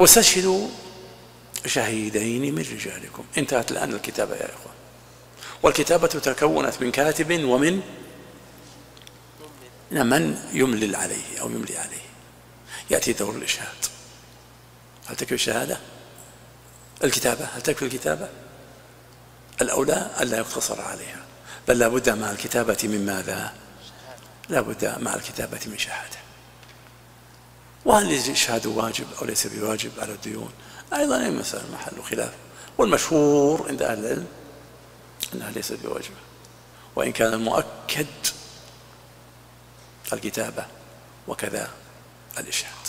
واستشهدوا شهيدين من رجالكم. انتهت الآن الكتابة يا إخوان، والكتابة تكونت من كاتب ومن من يملل عليه أو يملي عليه. يأتي دور الإشهاد. هل تكفي الشهادة؟ الكتابة هل تكفي الكتابة؟ الأولى ألا يقتصر عليها، بل لا بد مع الكتابة من ماذا؟ لا بد مع الكتابة من شهادة. وهل الإشهاد واجب أو ليس بواجب على الديون؟ أيضا مسألة محل خلاف، والمشهور عند أهل العلم أنها ليست بواجبة، وإن كان المؤكد الكتابة وكذا الإشهاد.